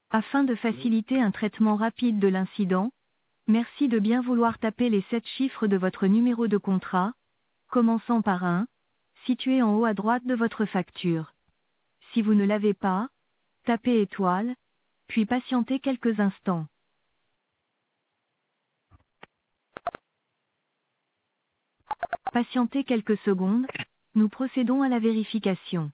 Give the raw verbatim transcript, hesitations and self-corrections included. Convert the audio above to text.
Afin de faciliter un traitement rapide de l'incident, merci de bien vouloir taper les sept chiffres de votre numéro de contrat, commençant par un, situé en haut à droite de votre facture. Si vous ne l'avez pas, tapez étoile, puis patientez quelques instants. Patientez quelques secondes, nous procédons à la vérification.